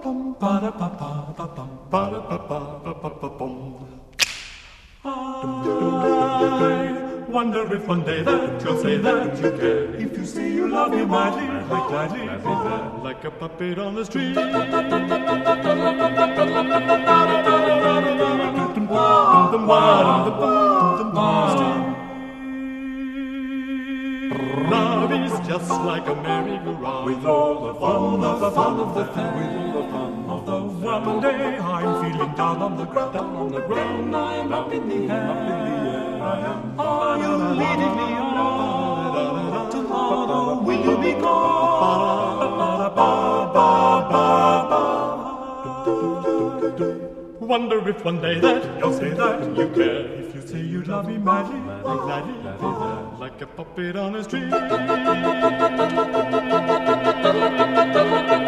Wonder if one day that you'll say that you care. If you see you love me madly, like gladly, like a puppet on the street. Love is just like a merry-go-round, with all the fun of the fun of the thing, with all the fun of the one day I'm feeling down on the ground, I'm up in the air. Are you leading me on? Tomorrow will you be gone? Wonder if one day that you'll say that you care. If you say you love me madly, like a puppet on a string.